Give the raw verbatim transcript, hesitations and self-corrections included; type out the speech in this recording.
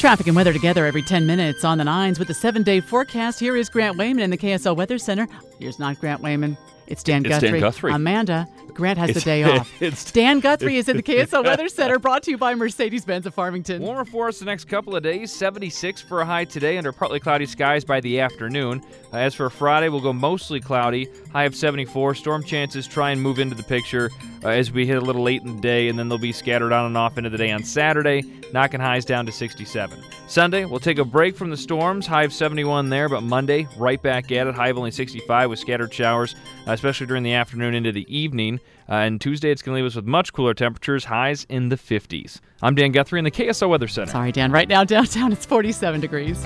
Traffic and weather together every ten minutes on the nines with the seven-day forecast. Here is Grant Wayman in the K S L Weather Center. Here's not Grant Wayman. It's Dan it's Guthrie. Dan Guthrie. Amanda, Grant has It's, the day off. It's, Dan Guthrie is in the K S L Weather Center, brought to you by Mercedes-Benz of Farmington. Warmer for us the next couple of days. seventy-six for a high today under partly cloudy skies by the afternoon. Uh, as for Friday, we'll go mostly cloudy. High of seventy-four. Storm chances try and move into the picture uh, as we hit a little late in the day, and then they'll be scattered on and off into the day on Saturday, knocking highs down to sixty-seven. Sunday, we'll take a break from the storms. High of seventy-one there, but Monday, right back at it. High of only sixty-five with scattered showers, uh, especially during the afternoon into the evening. Uh, and Tuesday, it's going to leave us with much cooler temperatures, highs in the fifties. I'm Dan Guthrie in the K S L Weather Center. Sorry, Dan. Right now, downtown, it's forty-seven degrees.